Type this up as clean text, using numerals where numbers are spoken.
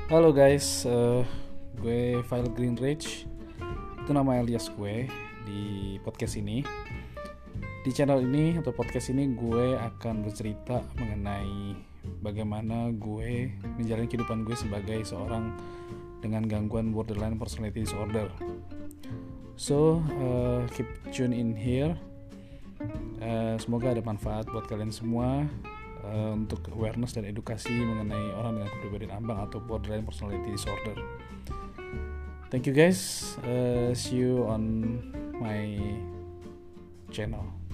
Halo guys, gue File Green Rage. Itu nama alias gue di podcast ini. Di channel ini atau podcast ini gue akan bercerita mengenai bagaimana gue menjalani kehidupan gue sebagai seorang dengan gangguan borderline personality disorder. So, keep tune in here. Semoga ada manfaat buat kalian semua. Untuk awareness dan edukasi mengenai orang dengan kepribadian ambang atau borderline personality disorder. Thank you guys. See you on my channel.